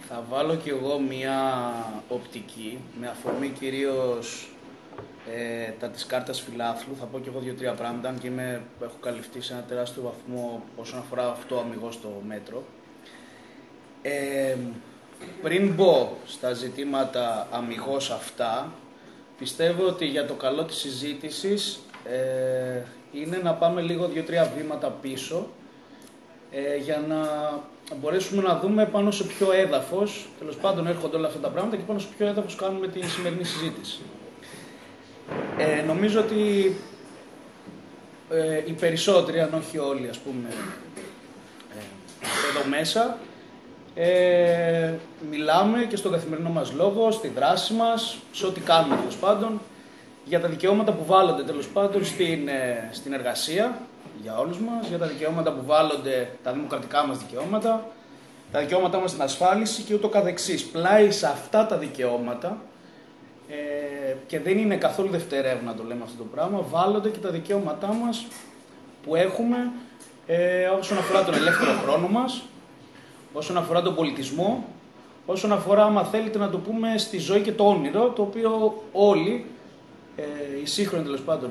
Θα βάλω κι εγώ μία οπτική, με αφορμή κυρίως τα της κάρτας φιλάθλου. Θα πω κι εγώ 2-3 πράγματα, αν και έχω καλυφθεί σε ένα τεράστιο βαθμό όσον αφορά αυτό αμιγώς το μέτρο. Πριν μπω στα ζητήματα αμιγώς αυτά, πιστεύω ότι για το καλό της συζήτησης είναι να πάμε λίγο 2-3 βήματα πίσω για να μπορέσουμε να δούμε πάνω σε ποιο έδαφος, τέλος πάντων έρχονται όλα αυτά τα πράγματα και πάνω σε ποιο έδαφος κάνουμε τη σημερινή συζήτηση. Νομίζω ότι οι περισσότεροι, αν όχι όλοι, ας πούμε, εδώ μέσα, μιλάμε και στον καθημερινό μας λόγο, στη δράση μας, σε ό,τι κάνουμε τέλος πάντων, για τα δικαιώματα που βάλλονται τέλος πάντων στην εργασία, για όλους μας, για τα δικαιώματα που βάλλονται, τα δημοκρατικά μας δικαιώματα, τα δικαιώματά μας στην ασφάλιση και ούτω καθεξής. Πλάι σε αυτά τα δικαιώματα, και δεν είναι καθόλου δευτερεύον να το λέμε αυτό το πράγμα, βάλλονται και τα δικαιώματά μας που έχουμε όσον αφορά τον ελεύθερο χρόνο μας, όσον αφορά τον πολιτισμό, όσον αφορά, άμα θέλετε να το πούμε, στη ζωή και το όνειρο, το οποίο όλοι, η σύγχρονη τέλος πάντων,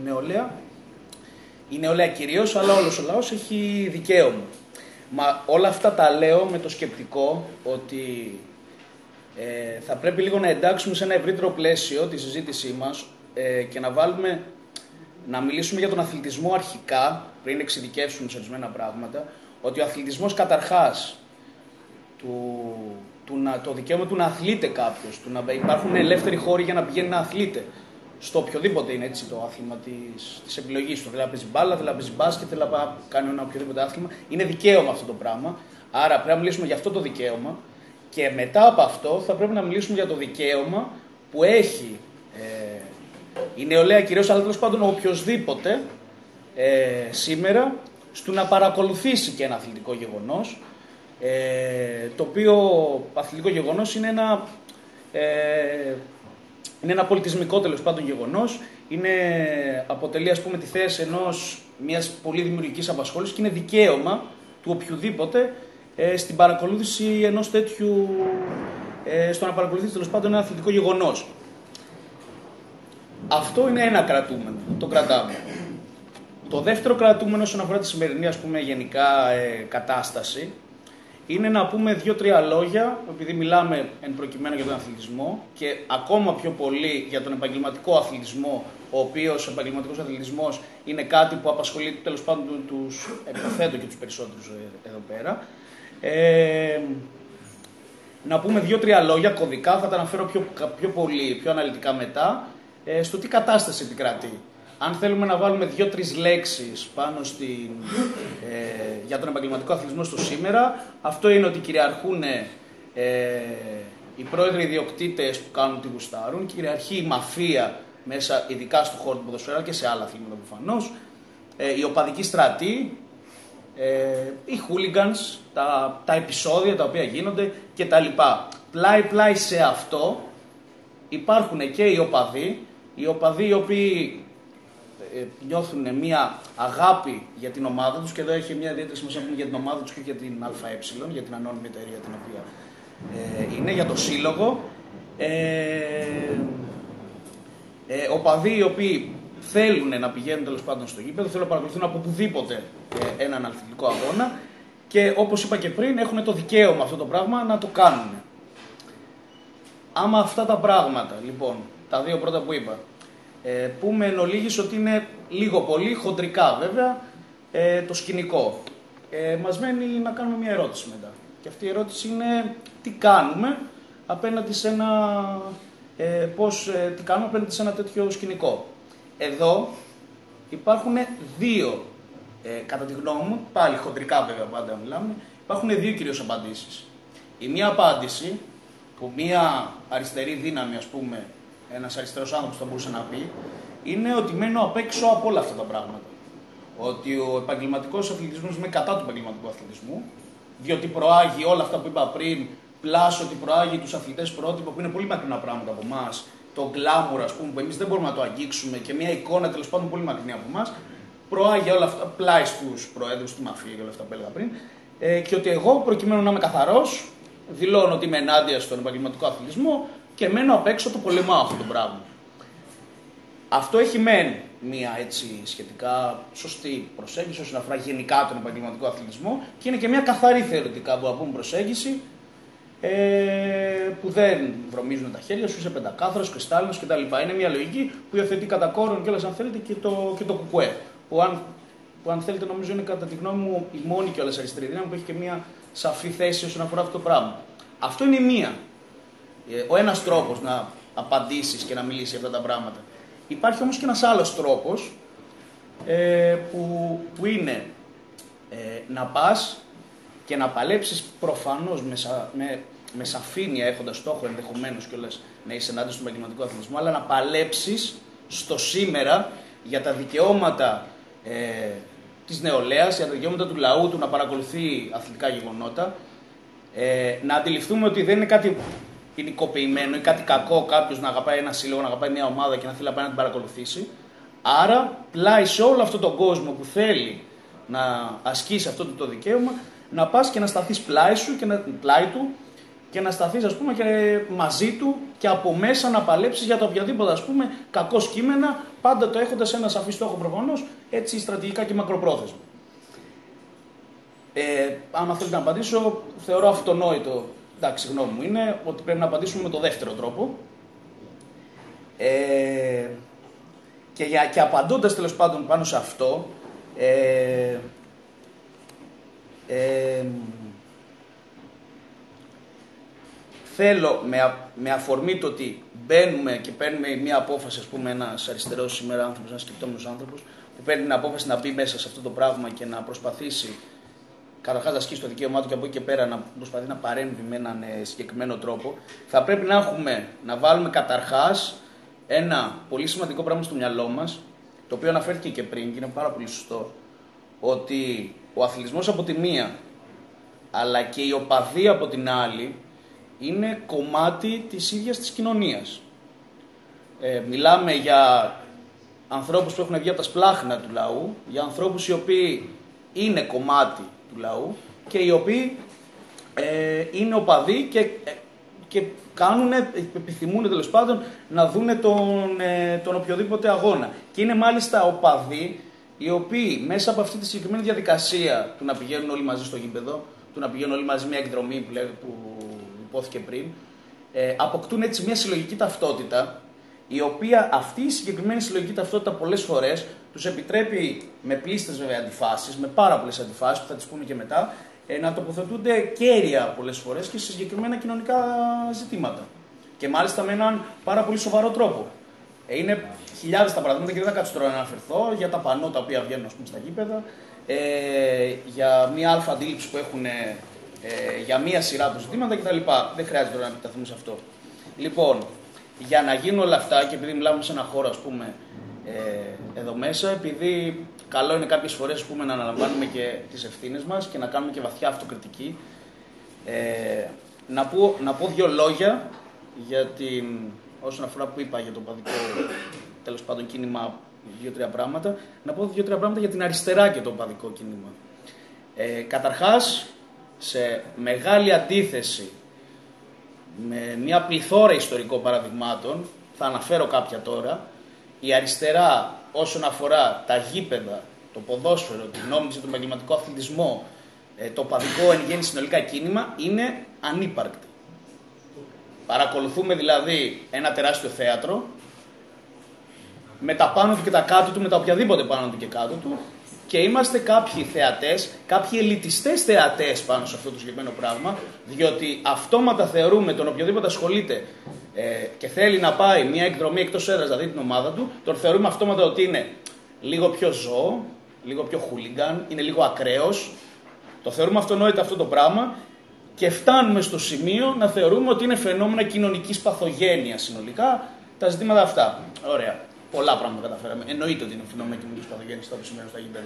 η νεολαία κυρίως, αλλά όλος ο λαός έχει δικαίωμα. Μα όλα αυτά τα λέω με το σκεπτικό ότι θα πρέπει λίγο να εντάξουμε σε ένα ευρύτερο πλαίσιο τη συζήτησή μας και να μιλήσουμε για τον αθλητισμό αρχικά, πριν εξειδικεύσουμε σε ορισμένα πράγματα, ότι ο αθλητισμός καταρχάς, το δικαίωμα του να αθλείται κάποιος, του να υπάρχουν ελεύθεροι χώροι για να πηγαίνει να αθλείται, στο οποιοδήποτε είναι έτσι το άθλημα της επιλογής του. Θέλει να παίζει μπάλα, θέλει να παίζει μπάσκετ, θέλει να κάνει ένα οποιοδήποτε άθλημα. Είναι δικαίωμα αυτό το πράγμα. Άρα πρέπει να μιλήσουμε για αυτό το δικαίωμα. Και μετά από αυτό θα πρέπει να μιλήσουμε για το δικαίωμα που έχει η νεολαία κυρίως, αλλά τέλος πάντων οποιοσδήποτε σήμερα, στο να παρακολουθήσει και ένα αθλητικό γεγονός, το οποίο αθλητικό γεγονός είναι ένα πολιτισμικό τέλος πάντων γεγονός, αποτελεί ας πούμε τη θέση μιας πολύ δημιουργικής απασχόλησης και είναι δικαίωμα του οποιοδήποτε στην παρακολούθηση ενός τέτοιου, στο να παρακολουθήσει τέλος πάντων ένα αθλητικό γεγονός. Αυτό είναι ένα κρατούμενο, το κρατάμε. Το δεύτερο κρατούμενο όσον αφορά τη σημερινή ας πούμε γενικά κατάσταση είναι να πούμε 2-3 λόγια, επειδή μιλάμε εν προκειμένου για τον αθλητισμό και ακόμα πιο πολύ για τον επαγγελματικό αθλητισμό, ο οποίος ο επαγγελματικός αθλητισμός είναι κάτι που απασχολεί τέλος πάντων υποθέτω και τους περισσότερους εδώ πέρα. Να πούμε 2-3 λόγια κωδικά, θα τα αναφέρω πιο πολύ, πιο αναλυτικά μετά, στο τι κατάσταση επικρατεί. Αν θέλουμε να βάλουμε 2-3 λέξεις πάνω για τον επαγγελματικό αθλητισμό στο σήμερα, αυτό είναι ότι κυριαρχούν οι πρόεδροι ιδιοκτήτες που κάνουν τι γουστάρουν, κυριαρχεί η μαφία μέσα, ειδικά στον χώρο του ποδοσφαίρου και σε άλλα αθλήματα προφανώς, η οπαδική στρατή, οι hooligans, τα επεισόδια τα οποία γίνονται κτλ. Πλάι σε αυτό υπάρχουν και οι οπαδοί οι οποίοι νιώθουν μια αγάπη για την ομάδα τους, και εδώ έχει μια ιδιαίτερη σημασία για την ομάδα τους και για την ΑΕ, για την ανώνυμη εταιρεία την οποία είναι, για το σύλλογο. Οπαδοί οι οποίοι θέλουν να πηγαίνουν τέλος πάντων στο γήπεδο, θέλουν να παρακολουθούν από οπουδήποτε έναν αθλητικό αγώνα και όπως είπα και πριν έχουν το δικαίωμα αυτό το πράγμα να το κάνουν. Άμα αυτά τα πράγματα, λοιπόν, τα δύο πρώτα που είπα, πούμε εν ολίγης ότι είναι λίγο πολύ, χοντρικά βέβαια, το σκηνικό. Μας μένει να κάνουμε μια ερώτηση μετά. Και αυτή η ερώτηση είναι τι κάνουμε απέναντι σε ένα τέτοιο σκηνικό. Εδώ υπάρχουν δύο, κατά τη γνώμη μου, πάλι χοντρικά βέβαια πάντα μιλάμε, υπάρχουν δύο κυρίως απαντήσεις. Η μία απάντηση που μία αριστερή δύναμη, ας πούμε, ένας αριστερός άνθρωπος θα μπορούσε να πει, είναι ότι μένω απ' έξω από όλα αυτά τα πράγματα. Ότι ο επαγγελματικός αθλητισμός είναι κατά του επαγγελματικού αθλητισμού, διότι προάγει όλα αυτά που είπα πριν, πλάς ότι προάγει τους αθλητές πρότυπο που είναι πολύ μακρινά πράγματα από εμάς, το glamour, ας πούμε, που εμείς δεν μπορούμε να το αγγίξουμε και μια εικόνα τέλος πάντων πολύ μακρινή από εμάς, προάγει όλα αυτά, πλάι στους προέδρους, στη μαφία και όλα αυτά που έλεγα πριν, και ότι εγώ προκειμένου να είμαι καθαρός, δηλώνω ότι είμαι ενάντια στον επαγγελματικό αθλητισμό και μένω απ' έξω, το πολεμάω αυτό το πράγμα. Αυτό έχει μεν μια έτσι σχετικά σωστή προσέγγιση όσον αφορά γενικά τον επαγγελματικό αθλητισμό και είναι και μια καθαρή θεωρητικά που πούμε προσέγγιση που δεν βρωμίζουν τα χέρια σου, είσαι πεντακάθαρος, κρυστάλλινος κτλ. Είναι μια λογική που υιοθετεί κατά κόρον κιόλας αν θέλετε και το κουκουέ. Που αν θέλετε νομίζω είναι κατά τη γνώμη μου η μόνη κιόλας αριστερή δύναμη που έχει και μια σαφή θέση όσον αφορά αυτό το πράγμα. Αυτό είναι μία. Ο ένας τρόπος να απαντήσεις και να μιλήσεις για αυτά τα πράγματα. Υπάρχει όμως και ένας άλλος τρόπος που είναι να πας και να παλέψεις προφανώς με σαφήνεια, έχοντας στόχο ενδεχομένως κιόλας να είσαι ενάντια στον επαγγελματικό αθλητισμό, αλλά να παλέψεις στο σήμερα για τα δικαιώματα της νεολαίας, για τα δικαιώματα του λαού του να παρακολουθεί αθλητικά γεγονότα, να αντιληφθούμε ότι δεν είναι κάτι ποινικοποιημένο ή κάτι κακό κάποιος να αγαπάει ένα σύλλογο, να αγαπάει μια ομάδα και να θέλει να πάει να την παρακολουθήσει. Άρα, πλάι σε όλο αυτόν τον κόσμο που θέλει να ασκήσει αυτό το δικαίωμα, να πας και να σταθείς πλάι του και να σταθείς ας πούμε και μαζί του και από μέσα να παλέψεις για το οποιαδήποτε ας πούμε κακό κείμενα, πάντα το έχοντας ένα σαφή στόχο προφανώς, έτσι στρατηγικά και μακροπρόθεσμα. Αν θέλετε να απαντήσω, θεωρώ αυτονόητο, εντάξει, γνώμη μου είναι ότι πρέπει να απαντήσουμε με το δεύτερο τρόπο. Και απαντώντας τέλος πάντων πάνω σε αυτό, θέλω με αφορμή το ότι μπαίνουμε και παίρνουμε μια απόφαση, ας πούμε, ένας αριστερός σήμερα άνθρωπος, ένας σκεπτόμενος άνθρωπος, που παίρνει την απόφαση να μπει μέσα σε αυτό το πράγμα και να προσπαθήσει καταρχάς να ασκήσει το δικαίωμά του και από εκεί και πέρα να προσπαθεί να παρέμβει με έναν συγκεκριμένο τρόπο, θα πρέπει να βάλουμε καταρχάς ένα πολύ σημαντικό πράγμα στο μυαλό μας, το οποίο αναφέρθηκε και πριν και είναι πάρα πολύ σωστό, ότι ο αθλητισμός από τη μία, αλλά και η οπαδοί από την άλλη, είναι κομμάτι της ίδιας της κοινωνίας. Μιλάμε για ανθρώπους που έχουν βγει από τα σπλάχνα του λαού, για ανθρώπους οι οποίοι είναι κομμάτι του λαού και οι οποίοι είναι οπαδοί και επιθυμούν τέλος πάντων να δούνε τον οποιοδήποτε αγώνα. Και είναι μάλιστα οπαδοί οι οποίοι μέσα από αυτή τη συγκεκριμένη διαδικασία του να πηγαίνουν όλοι μαζί στο γήπεδο, του να πηγαίνουν όλοι μαζί μια εκδρομή που υπόθηκε πριν, αποκτούν έτσι μια συλλογική ταυτότητα, η οποία αυτή η συγκεκριμένη συλλογική ταυτότητα πολλές φορές τους επιτρέπει με πλήστες βέβαια αντιφάσεις, με πάρα πολλές αντιφάσεις που θα τις πούμε και μετά, να τοποθετούνται κέρια πολλές φορές και σε συγκεκριμένα κοινωνικά ζητήματα. Και μάλιστα με έναν πάρα πολύ σοβαρό τρόπο. Είναι χιλιάδες τα παραδείγματα και δεν θα κάτσω τώρα να αναφερθώ για τα πανό τα οποία βγαίνουν ας πούμε, στα γήπεδα, για μια αλφα αντίληψη που έχουν για μία σειρά από ζητήματα κτλ. Δεν χρειάζεται τώρα να επιταθούμε σε αυτό. Λοιπόν, για να γίνουν όλα αυτά και επειδή μιλάμε σε ένα χώρο ας πούμε εδώ μέσα, επειδή καλό είναι κάποιες φορές ας πούμε, να αναλαμβάνουμε και τις ευθύνες μας και να κάνουμε και βαθιά αυτοκριτική, να πω δύο λόγια για όσον αφορά που είπα για το παδικό τέλος πάντων κίνημα, δύο-τρία πράγματα, να πω δύο-τρία πράγματα για την αριστερά και το παδικό κίνημα. Καταρχάς, σε μεγάλη αντίθεση με μια πληθώρα ιστορικών παραδειγμάτων, θα αναφέρω κάποια τώρα, η αριστερά όσον αφορά τα γήπεδα, το ποδόσφαιρο, την νόμιση του επαγγελματικού αθλητισμό, το παδικό εν γέννη συνολικά κίνημα, είναι ανύπαρκτη. Παρακολουθούμε δηλαδή ένα τεράστιο θέατρο, με τα πάνω του και τα κάτω του, με τα οποιαδήποτε πάνω του και κάτω του, και είμαστε κάποιοι θεατές, κάποιοι ελιτιστές θεατές πάνω σε αυτό το συγκεκριμένο πράγμα, διότι αυτόματα θεωρούμε τον οποιοδήποτε ασχολείται και θέλει να πάει μια εκδρομή εκτός έδρας, δηλαδή την ομάδα του, τον θεωρούμε αυτόματα ότι είναι λίγο πιο ζώο, λίγο πιο χούλιγκαν, είναι λίγο ακραίος. Το θεωρούμε αυτονόητο αυτό το πράγμα και φτάνουμε στο σημείο να θεωρούμε ότι είναι φαινόμενα κοινωνικής παθογένειας συνολικά τα ζητήματα αυτά. Ωραία. Πολλά πράγματα καταφέραμε. Εννοείται ότι είναι φαινόμενα κοινωνικής παθογένειας αυτό που σημαίνει στα γήπεδα.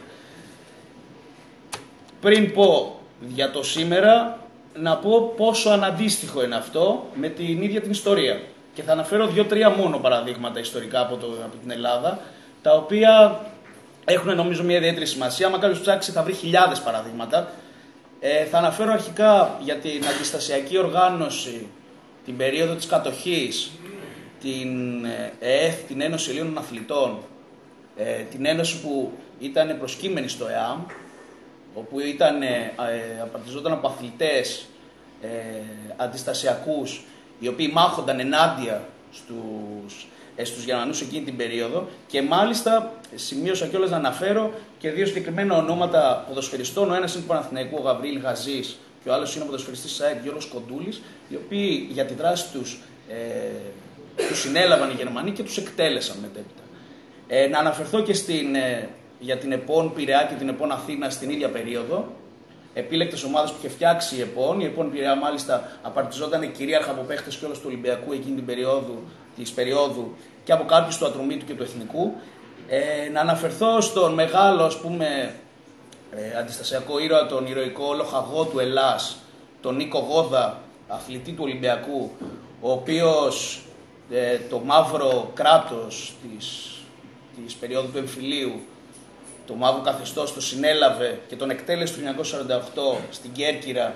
Πριν πω για το σήμερα, να πω πόσο αναντίστοιχο είναι αυτό με την ίδια την ιστορία. Και θα αναφέρω δύο-τρία μόνο παραδείγματα ιστορικά από την Ελλάδα, τα οποία έχουν νομίζω μια ιδιαίτερη σημασία. Άμα κάποιος ψάξει θα βρει χιλιάδες παραδείγματα. Θα αναφέρω αρχικά για την αντιστασιακή οργάνωση, την περίοδο της κατοχής, την ΕΕΘ, την Ένωση Ελλήνων Αθλητών, την ένωση που ήταν προσκύμενη στο ΕΑΜ, όπου απαρτιζόταν από αθλητές αντιστασιακούς, οι οποίοι μάχονταν ενάντια στους Γερμανούς εκείνη την περίοδο, και μάλιστα σημείωσα κιόλας να αναφέρω και δύο συγκεκριμένα ονόματα ποδοσφαιριστών. Ο ένας είναι του Παναθηναϊκού, ο Γαβρίλ Γαζής, και ο άλλος είναι ο ποδοσφαιριστής της ΑΕΚ, Γιώργος Κοντούλης, οι οποίοι για τη δράση τους τους συνέλαβαν οι Γερμανοί και τους εκτέλεσαν μετέπειτα. Να αναφερθώ και για την ΕΠΟΝ Πειραιά και την ΕΠΟΝ Αθήνα στην ίδια περίοδο. Επίλεκτες ομάδες που είχε φτιάξει η ΕΠΟΝ. Η ΕΠΟΝ Πειραιά μάλιστα απαρτιζόταν κυρίαρχα από παίχτες και όλος του Ολυμπιακού εκείνη την περίοδου και από κάποιους του Ατρομήτου και του Εθνικού. Να αναφερθώ στον μεγάλο, αντιστασιακό ήρωα, τον ηρωικό λοχαγό του Ελλάς, τον Νίκο Γόδα, αθλητή του Ολυμπιακού, ο οποίος το μαύρο κράτος της περίοδου του εμφυλίου, το μαύρο καθεστώς, το συνέλαβε και τον εκτέλεσε το 1948 στην Κέρκυρα,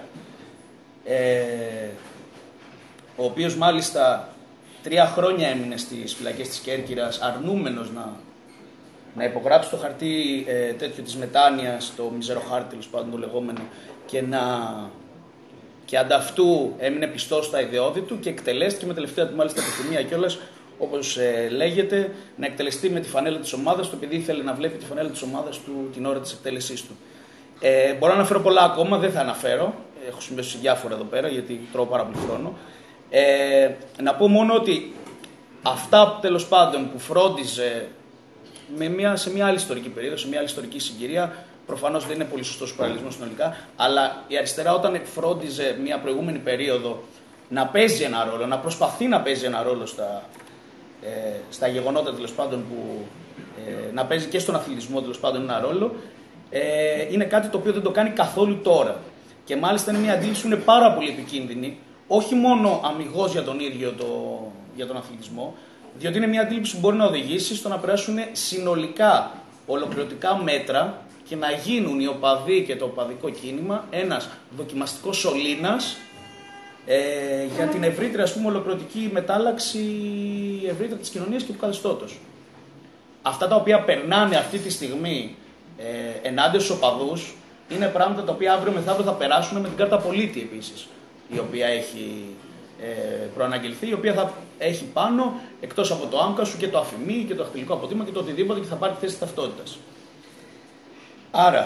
ο οποίος μάλιστα 3 χρόνια έμεινε στις φυλακές της Κέρκυρας, αρνούμενος να υπογράψει το χαρτί τέτοιο της μετάνοιας, το μιζέρο χάρτη τέλος πάντων το λεγόμενο, και ανταυτού έμεινε πιστός στα ιδεώδη του και εκτελέστηκε με τελευταία του μάλιστα επιθυμία κιόλας, όπως λέγεται, να εκτελεστεί με τη φανέλα της ομάδας του, επειδή ήθελε να βλέπει τη φανέλα της ομάδας του την ώρα της εκτέλεσής του. Μπορώ να αναφέρω πολλά ακόμα, δεν θα αναφέρω, έχω σημειώσει διάφορα εδώ πέρα γιατί τρώω πάρα πολύ χρόνο. Να πω μόνο ότι αυτά τέλος πάντων που φρόντιζε σε μια άλλη ιστορική περίοδο, σε μια άλλη ιστορική συγκυρία, προφανώς δεν είναι πολύ σωστός ο παραλληλισμός συνολικά, αλλά η αριστερά όταν φρόντιζε μια προηγούμενη περίοδο να παίζει ένα ρόλο, να προσπαθεί να παίζει ένα ρόλο στα γεγονότα τέλος πάντων, να παίζει και στον αθλητισμό τέλος πάντων ένα ρόλο, είναι κάτι το οποίο δεν το κάνει καθόλου τώρα. Και μάλιστα είναι μια αντίληψη που είναι πάρα πολύ επικίνδυνη, όχι μόνο αμιγώς για τον ίδιο για τον αθλητισμό, διότι είναι μια αντίληψη που μπορεί να οδηγήσει στο να περάσουν συνολικά ολοκληρωτικά μέτρα και να γίνουν οι οπαδοί και το οπαδικό κίνημα ένας δοκιμαστικός σωλήνας για την ευρύτερη ολοκληρωτική μετάλλαξη ευρύτερα της κοινωνίας και του καθεστώτος. Αυτά τα οποία περνάνε αυτή τη στιγμή ενάντια στους οπαδούς είναι πράγματα τα οποία αύριο μεθαύριο θα περάσουν με την κάρτα πολίτη επίσης, η οποία έχει προαναγγελθεί, η οποία θα έχει πάνω, εκτός από το άμκα σου, και το αφημί και το δακτυλικό αποτύπωμα και το οτιδήποτε, και θα πάρει θέση ταυτότητας. Άρα,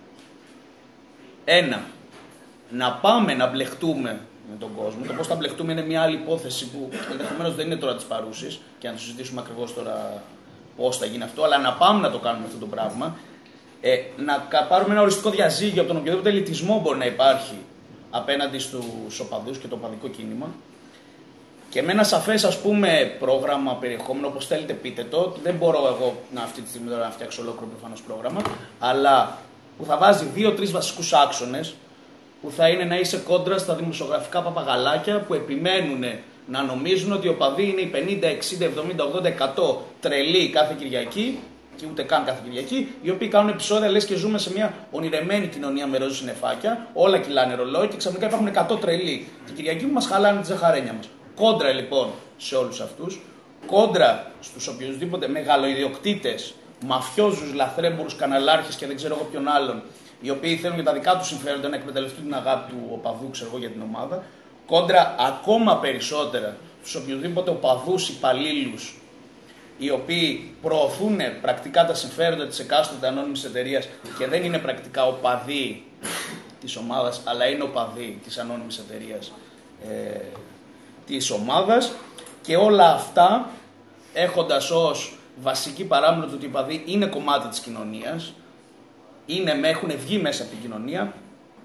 να πάμε να μπλεχτούμε με τον κόσμο. Το πώς θα μπλεχτούμε είναι μια άλλη υπόθεση που ενδεχομένως δεν είναι τώρα της παρούσης και να το συζητήσουμε ακριβώς τώρα πώς θα γίνει αυτό, αλλά να πάμε να το κάνουμε αυτό το πράγμα. Να πάρουμε ένα οριστικό διαζύγιο από τον οποιοδήποτε ελιτισμό μπορεί να υπάρχει απέναντι στους οπαδούς και το οπαδικό κίνημα, και με ένα σαφές πρόγραμμα, περιεχόμενο, όπως θέλετε πείτε το. Δεν μπορώ εγώ αυτή τη στιγμή να φτιάξω ολόκληρο προφανώς πρόγραμμα, αλλά που θα βάζει 2-3 βασικούς άξονες, που θα είναι να είσαι κόντρα στα δημοσιογραφικά παπαγαλάκια που επιμένουν να νομίζουν ότι οι οπαδοί είναι οι 50, 60, 70, 80, 100 τρελοί κάθε Κυριακή, και ούτε καν κάθε Κυριακή, οι οποίοι κάνουν επεισόδια λες και ζούμε σε μια ονειρεμένη κοινωνία με ροζ συννεφάκια, όλα κυλάνε ρολόι και ξαφνικά υπάρχουν 100 τρελοί την Κυριακή που μας χαλάνε τη ζαχαρένια μας. Κόντρα λοιπόν σε όλους αυτούς, κόντρα στους οποιοδήποτε μεγαλοειδιοκτήτες, μαφιόζους, λαθρέμπορους, καναλάρχες και δεν ξέρω εγώ ποιον άλλον, οι οποίοι θέλουν για τα δικά τους συμφέροντα να εκμεταλλευτούν την αγάπη του οπαδού, για την ομάδα. Κόντρα ακόμα περισσότερα στους οποιοδήποτε οπαδούς υπαλλήλους, οι οποίοι προωθούν πρακτικά τα συμφέροντα της εκάστοτε ανώνυμης εταιρείας και δεν είναι πρακτικά οπαδοί της ομάδας, αλλά είναι οπαδοί της ανώνυμης εταιρείας της ομάδας, και όλα αυτά έχοντας ως βασική παράμετρο ότι οι οπαδοί είναι κομμάτι της κοινωνίας, έχουν βγει μέσα από την κοινωνία,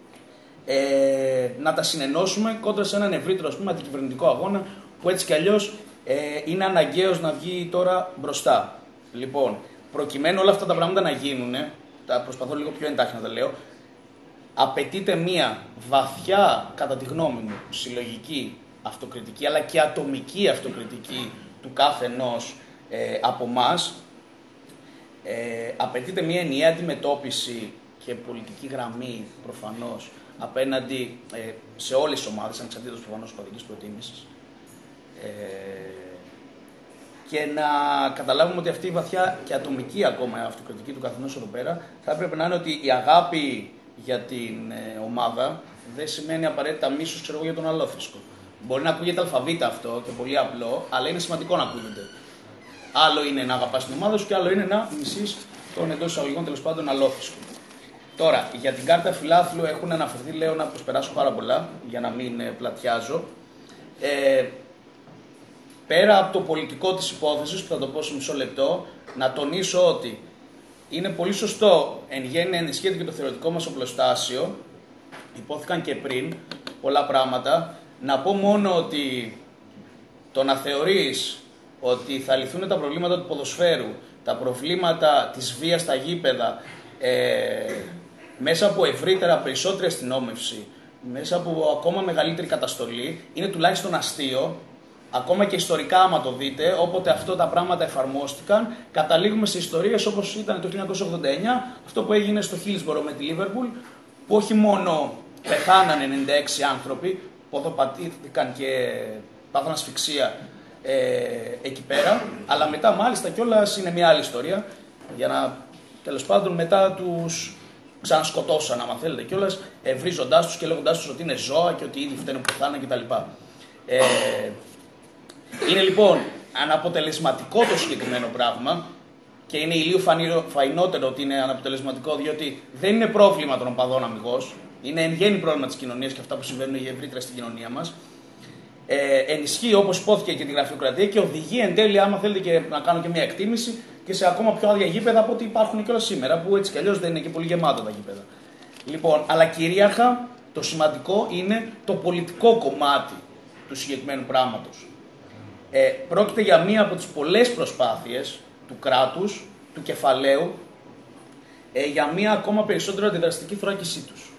να τα συνενώσουμε κόντρα σε έναν ευρύτερο αντικυβερνητικό αγώνα που έτσι κι αλλιώς είναι αναγκαίος να βγει τώρα μπροστά. Λοιπόν, προκειμένου όλα αυτά τα πράγματα να γίνουν, τα προσπαθώ λίγο πιο εντάχει να τα λέω, απαιτείται μία βαθιά, κατά τη γνώμη μου, συλλογική αυτοκριτική, αλλά και ατομική αυτοκριτική του κάθε ενός από εμάς. Απαιτείται μία ενιαία αντιμετώπιση και πολιτική γραμμή προφανώς απέναντι σε όλες τις ομάδες, ανεξαρτήτως προφανώς κωδικής προτίμησης. Και να καταλάβουμε ότι αυτή η βαθιά και ατομική ακόμα αυτοκριτική του καθενός εδώ πέρα θα έπρεπε να είναι ότι η αγάπη για την ομάδα δεν σημαίνει απαραίτητα μίσος, ξέρω εγώ, για τον αλόθρησκο. Μπορεί να ακούγεται αλφαβήτα αυτό και πολύ απλό, αλλά είναι σημαντικό να ακούγεται. Άλλο είναι να αγαπάς την ομάδα σου και άλλο είναι να μισείς τον εντός εισαγωγικών τέλος πάντων αλόθρησκο. Τώρα, για την κάρτα φιλάθλου έχουν αναφερθεί, λέω να προσπεράσω πάρα πολλά για να μην πλατιάζω. Πέρα από το πολιτικό της υπόθεσης, που θα το πω σε μισό λεπτό, να τονίσω ότι είναι πολύ σωστό εν γέννη να ενισχύεται και το θεωρητικό μας οπλοστάσιο. Υπόθηκαν και πριν πολλά πράγματα. Να πω μόνο ότι το να θεωρείς ότι θα λυθούν τα προβλήματα του ποδοσφαίρου, τα προβλήματα της βίας στα γήπεδα, μέσα από ευρύτερα περισσότερη αστυνόμευση, μέσα από ακόμα μεγαλύτερη καταστολή, είναι τουλάχιστον αστείο. Ακόμα και ιστορικά, άμα το δείτε, όποτε αυτά τα πράγματα εφαρμόστηκαν, καταλήγουμε σε ιστορίες όπως ήταν το 1989, αυτό που έγινε στο Hillsborough με τη Liverpool, που όχι μόνο πεθάνανε 96 άνθρωποι, ποδοπατήθηκαν και πάθαν ασφυξία εκεί πέρα, αλλά μετά μάλιστα κιόλας είναι μια άλλη ιστορία, για να τέλος πάντων μετά τους ξανασκοτώσαν, άμα θέλετε κιόλας, βρίζοντάς τους και λέγοντάς τους ότι είναι ζώα και ότι ήδη φταίνουν που πεθάνανε κτλ. Είναι λοιπόν αναποτελεσματικό το συγκεκριμένο πράγμα και είναι ηλίου φαϊνότερο ότι είναι αναποτελεσματικό, διότι δεν είναι πρόβλημα των οπαδών αμιγώς, είναι εν γέννη πρόβλημα της κοινωνίας και αυτά που συμβαίνουν ευρύτερα στην κοινωνία μας. Ενισχύει, όπως υπόθηκε, και τη γραφειοκρατία και οδηγεί εν τέλει, άμα θέλετε και να κάνω και μια εκτίμηση, και σε ακόμα πιο άδεια γήπεδα από ό,τι υπάρχουν και όλα σήμερα, που έτσι κι αλλιώς δεν είναι και πολύ γεμάτα τα γήπεδα. Λοιπόν, αλλά κυρίαρχα το σημαντικό είναι το πολιτικό κομμάτι του συγκεκριμένου πράγματος. Πρόκειται για μία από τις πολλές προσπάθειες του κράτους, του κεφαλαίου, για μία ακόμα περισσότερο αντιδραστική θωράκισή τους.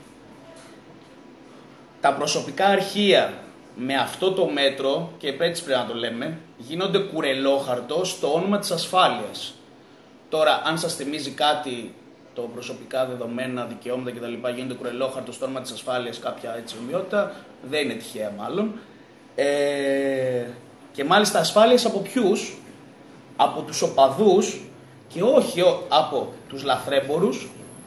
Τα προσωπικά αρχεία με αυτό το μέτρο, και έτσι πρέπει να το λέμε, γίνονται κουρελόχαρτο στο όνομα της ασφάλειας. Τώρα, αν σας θυμίζει κάτι, το προσωπικά δεδομένα, δικαιώματα κτλ. Γίνονται κουρελόχαρτο στο όνομα της ασφάλειας, κάποια έτσι ομοιότητα, δεν είναι τυχαία μάλλον. Και μάλιστα ασφάλειες από ποιους? Από τους οπαδούς και όχι από τους λαθρέμπορους,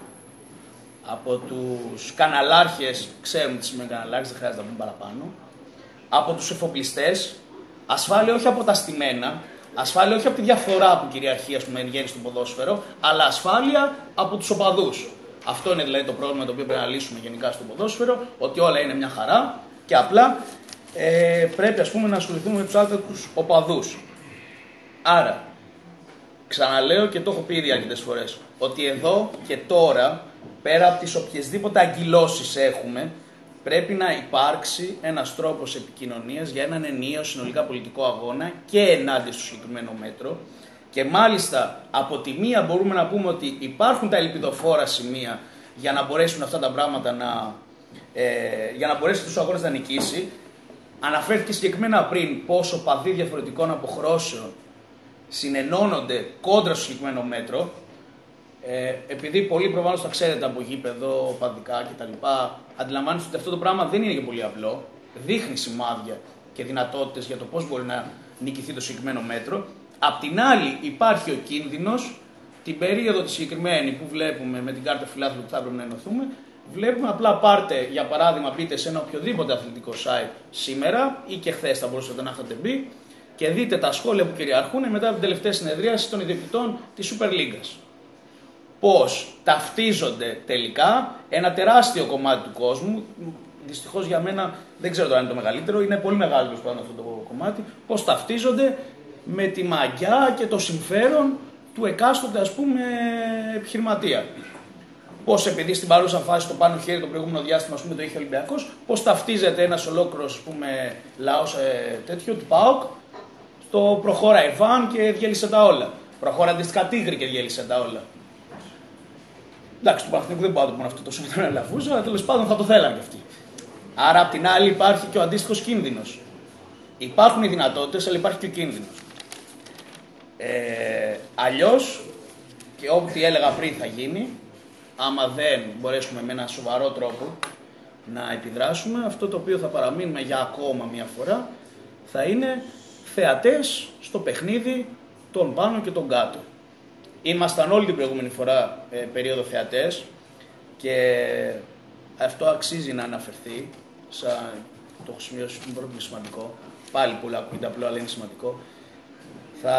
από τους καναλάρχες, ξέρουμε τι σημαίνει καναλάρχες, δεν χρειάζεται να πούμε παραπάνω, από τους εφοπλιστές, ασφάλεια όχι από τα στημένα, ασφάλεια όχι από τη διαφορά που κυριαρχεί, ας πούμε, εν γέννη στο ποδόσφαιρο, αλλά ασφάλεια από τους οπαδούς. Αυτό είναι δηλαδή το πρόβλημα το οποίο πρέπει να λύσουμε γενικά στο ποδόσφαιρο, ότι όλα είναι μια χαρά και απλά πρέπει, ας πούμε, να ασχοληθούμε με τους άλτατους οπαδούς. Άρα, ξαναλέω και το έχω πει ήδη αρκετές φορές, ότι εδώ και τώρα, πέρα από τις οποιασδήποτε αγκυλώσεις έχουμε, πρέπει να υπάρξει ένας τρόπος επικοινωνίας για έναν ενιαίο συνολικά πολιτικό αγώνα και ενάντια στο συγκεκριμένο μέτρο. Και μάλιστα από τη μία μπορούμε να πούμε ότι υπάρχουν τα ελπιδοφόρα σημεία για να μπορέσουν αυτά τα πράγματα για να μπορέσει τους αγώνες να νικήσει. Αναφέρθηκε συγκεκριμένα πριν πόσο παδί διαφορετικών αποχρώσεων συνενώνονται κόντρα στο συγκεκριμένο μέτρο. Επειδή πολλοί προφανώς τα ξέρετε από γήπεδο, παδικά κτλ., αντιλαμβάνεστε ότι αυτό το πράγμα δεν είναι και πολύ απλό. Δείχνει σημάδια και δυνατότητες για το πώς μπορεί να νικηθεί το συγκεκριμένο μέτρο. Απ' την άλλη, υπάρχει ο κίνδυνος την περίοδο τη συγκεκριμένη που βλέπουμε με την κάρτα φιλάθλου που θα έπρεπε να ενωθούμε. Βλέπουμε, απλά πάρτε για παράδειγμα, μπείτε σε ένα οποιοδήποτε αθλητικό site σήμερα ή και χθες θα μπορούσατε να έχετε μπει και δείτε τα σχόλια που κυριαρχούν μετά από την τελευταία συνεδρίαση των ιδιοκτητών της Super League. Πώς ταυτίζονται τελικά ένα τεράστιο κομμάτι του κόσμου, δυστυχώς για μένα δεν ξέρω τώρα αν είναι το μεγαλύτερο, είναι πολύ μεγάλο πάνω αυτό το κομμάτι, πώς ταυτίζονται με τη μαγιά και το συμφέρον του εκάστοτε, ας πούμε, επιχειρηματία. Πώς επειδή στην παρούσα φάση το πάνω χέρι το προηγούμενο διάστημα, ας πούμε, το είχε ο Ολυμπιακός, πώς ταυτίζεται ένας ολόκληρος, ας πούμε, λαός τέτοιο του ΠΑΟΚ, στο προχώρα Ιβάν και διέλυσε τα όλα. Προχώρα αντίστοιχα Τίγρη και διέλυσε τα όλα. Εντάξει, του Παναθηναϊκού δεν μπορώ να το πω αυτό το σωματικό ελαφρούζο, αλλά τέλος πάντων θα το θέλανε κι αυτοί. Άρα, απ' την άλλη, υπάρχει και ο αντίστοιχος κίνδυνος. Υπάρχουν οι δυνατότητες, αλλά υπάρχει και ο κίνδυνος. Αλλιώς, και ό,τι έλεγα πριν θα γίνει, άμα δεν μπορέσουμε με ένα σοβαρό τρόπο να επιδράσουμε, αυτό το οποίο θα παραμείνουμε για ακόμα μία φορά θα είναι θεατές στο παιχνίδι των πάνω και των κάτω. Ήμασταν όλη την προηγούμενη φορά περίοδο θεατές και αυτό αξίζει να αναφερθεί, το έχω σημειώσει, είναι πολύ σημαντικό, πάλι πολλά ακούγεται απλό αλλά είναι σημαντικό. Θα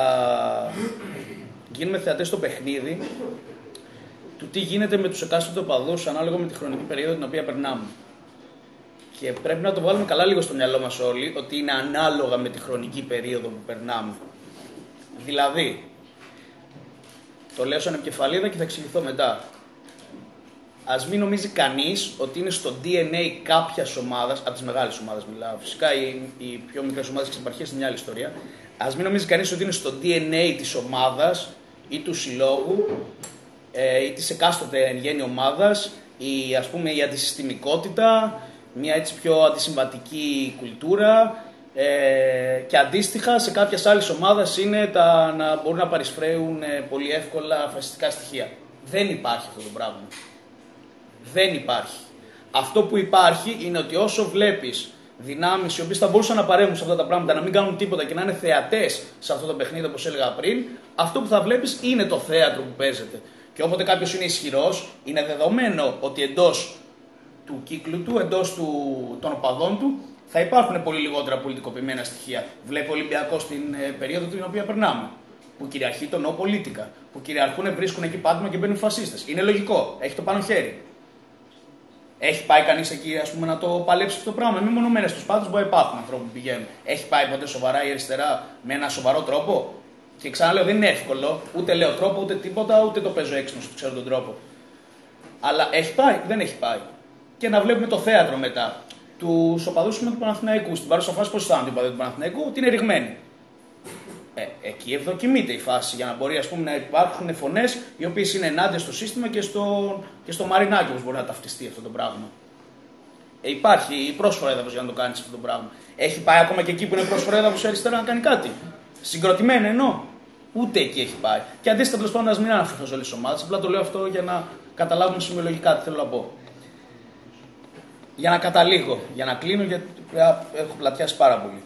γίνουμε θεατές στο παιχνίδι του τι γίνεται με τους εκάστοτε οπαδούς ανάλογα με τη χρονική περίοδο την οποία περνάμε. Και πρέπει να το βάλουμε καλά λίγο στο μυαλό μας όλοι, ότι είναι ανάλογα με τη χρονική περίοδο που περνάμε. Δηλαδή, το λέω σαν επικεφαλίδα και θα εξηγηθώ μετά. Ας μην νομίζει κανείς ότι είναι στο DNA κάποιας ομάδας, από τις μεγάλες ομάδες μιλάω, φυσικά οι πιο μικρές ομάδες της επαρχίας είναι μια άλλη ιστορία. Ας μην νομίζει κανείς ότι είναι στο DNA της ομάδας ή του συλλόγου ή της εκάστοτε εν γέννη ομάδας η αντισυστημικότητα, μια έτσι πιο αντισυμβατική κουλτούρα και αντίστοιχα σε κάποιες άλλες ομάδες είναι να μπορούν να παρισφρέουν πολύ εύκολα φασιστικά στοιχεία. Δεν υπάρχει αυτό το πράγμα. Δεν υπάρχει. Αυτό που υπάρχει είναι ότι όσο βλέπεις δυνάμεις οι οποίες θα μπορούσαν να παρέμβουν σε αυτά τα πράγματα, να μην κάνουν τίποτα και να είναι θεατές σε αυτό το παιχνίδι όπως έλεγα πριν, αυτό που θα βλέπεις είναι το θέατρο που παίζεται. Και όποτε κάποιος είναι ισχυρός, είναι δεδομένο ότι εντός του κύκλου του, εντός των οπαδών του, θα υπάρχουν πολύ λιγότερα πολιτικοποιημένα στοιχεία. Βλέπει ο Ολυμπιακός στην περίοδο την οποία περνάμε. Που κυριαρχεί το νεοπολίτικα. Που κυριαρχούν, βρίσκουν εκεί πάτημα και μπαίνουν φασίστες. Είναι λογικό. Έχει το πάνω χέρι. Έχει πάει κανείς εκεί να το παλέψει αυτό το πράγμα. Μην μονομένες στους πάτους μπορεί να υπάρχουν ανθρώποι που πηγαίνουν. Έχει πάει ποτέ σοβαρά η αριστερά με ένα σοβαρό τρόπο. Και ξαναλέω, δεν είναι εύκολο. Ούτε λέω τρόπο, ούτε τίποτα, ούτε το παίζω έξυπνο, ξέρω τον τρόπο. Αλλά έχει πάει, δεν έχει πάει. Και να βλέπουμε το θέατρο μετά. Τους οπαδούς του Παναθηναϊκού. Στην παρούσα φάση, πώς αισθάνονται οι οπαδοί του Παναθηναϊκού, ότι είναι ρηγμένοι. Εκεί ευδοκιμείται η φάση για να μπορεί να υπάρχουν φωνές οι οποίες είναι ενάντια στο σύστημα και στο μαρινάκι όπως μπορεί να ταυτιστεί αυτό το πράγμα. Υπάρχει η πρόσφορα έδαφος για να το κάνεις αυτό το πράγμα. Έχει πάει ακόμα και εκεί που είναι πρόσφορα έδαφος η αριστερά να κάνει κάτι. Συγκροτημένο εννοώ. Ούτε εκεί έχει πάει. Και αντίστοιχα τέλος πάντων, ας μην αναφερθώ σε όλες τις ομάδες. Απλά το λέω αυτό για να καταλάβουμε σημειολογικά τι θέλω να πω. Για να καταλήγω, για να κλείνω, γιατί έχω πλατιάσει πάρα πολύ.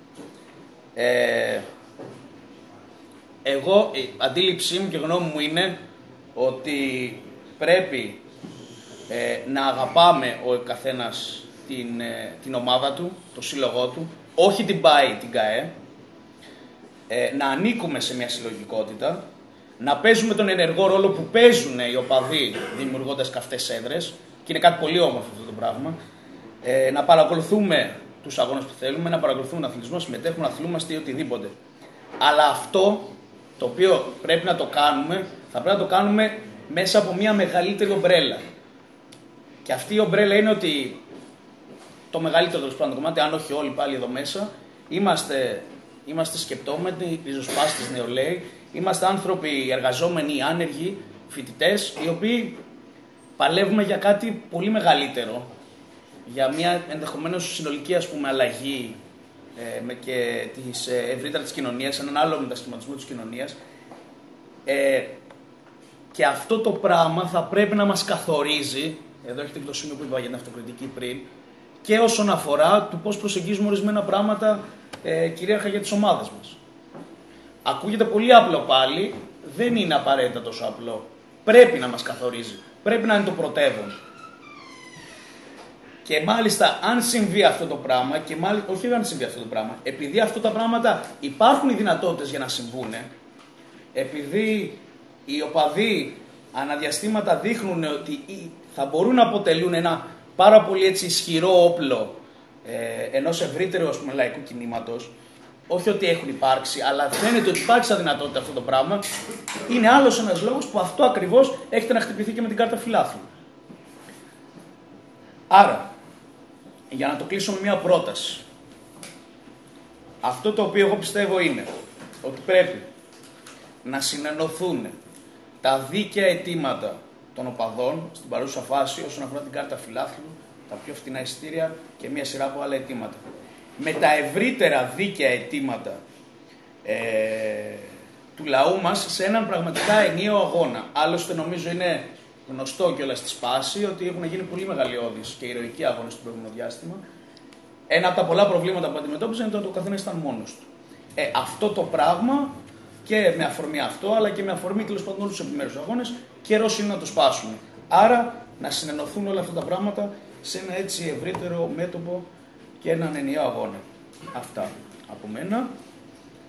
Εγώ, η αντίληψή μου και γνώμη μου είναι ότι πρέπει να αγαπάμε ο καθένας την ομάδα του, το σύλλογό του, όχι την ΠΑΕ, την ΚΑΕ, να ανήκουμε σε μια συλλογικότητα, να παίζουμε τον ενεργό ρόλο που παίζουν οι οπαδοί δημιουργώντας καυτές έδρες, και είναι κάτι πολύ όμορφο αυτό το πράγμα, να παρακολουθούμε τους αγώνες που θέλουμε, να παρακολουθούμε τον αθλητισμό, να συμμετέχουμε, να αθλούμαστε ή οτιδήποτε. Αλλά αυτό το οποίο πρέπει να το κάνουμε, θα πρέπει να το κάνουμε μέσα από μια μεγαλύτερη ομπρέλα. Και αυτή η ομπρέλα είναι ότι το μεγαλύτερο τέλος πάντων κομμάτι, αν όχι όλοι πάλι εδώ μέσα, είμαστε σκεπτόμενοι, ριζοσπάστες νεολαίοι, είμαστε άνθρωποι εργαζόμενοι, άνεργοι, φοιτητές, οι οποίοι παλεύουμε για κάτι πολύ μεγαλύτερο, για μια ενδεχομένως συνολική αλλαγή και της ευρύτερα της κοινωνίας, έναν άλλο μετασχηματισμό της κοινωνίας. Και αυτό το πράγμα θα πρέπει να μας καθορίζει, εδώ έχετε και το σημείο που είπα για την αυτοκριτική πριν, και όσον αφορά του πώς προσεγγίζουμε ορισμένα πράγματα κυρίαρχα για τις ομάδες μας. Ακούγεται πολύ απλό πάλι, δεν είναι απαραίτητα τόσο απλό. Πρέπει να μας καθορίζει, πρέπει να είναι το πρωτεύον. Και μάλιστα, αν συμβεί αυτό το πράγμα, και μάλιστα, όχι αν συμβεί αυτό το πράγμα, επειδή αυτά τα πράγματα υπάρχουν οι δυνατότητες για να συμβούν, επειδή οι οπαδοί αναδιαστήματα δείχνουν ότι θα μπορούν να αποτελούν ένα πάρα πολύ έτσι ισχυρό όπλο ενός ευρύτερου λαϊκού κινήματος, όχι ότι έχουν υπάρξει, αλλά φαίνεται ότι υπάρχει σαν δυνατότητα αυτό το πράγμα, είναι άλλος ένας λόγος που αυτό ακριβώς έχετε να χτυπηθεί και με την κάρτα φιλάθλου. Άρα, για να το κλείσω με μια πρόταση, αυτό το οποίο εγώ πιστεύω είναι ότι πρέπει να συνενωθούν τα δίκαια αιτήματα των οπαδών στην παρούσα φάση όσον αφορά την κάρτα φιλάθλου, τα πιο φτηνά εισιτήρια και μια σειρά από άλλα αιτήματα, με τα ευρύτερα δίκαια αιτήματα του λαού μας σε έναν πραγματικά ενιαίο αγώνα. Άλλωστε νομίζω είναι γνωστό κιόλας στη Σπάση ότι έχουν γίνει πολύ μεγαλειώδεις και ηρωικοί αγώνες στο προηγούμενο διάστημα. Ένα από τα πολλά προβλήματα που αντιμετώπιζαν ήταν ότι ο καθένας ήταν μόνος του. Αυτό το πράγμα και με αφορμή αυτό, αλλά και με αφορμή τέλος πάντων όλους τους επιμέρους αγώνες, καιρός είναι να το σπάσουμε. Άρα να συνενωθούν όλα αυτά τα πράγματα σε ένα έτσι ευρύτερο μέτωπο και έναν ενιαίο αγώνα. Αυτά από μένα.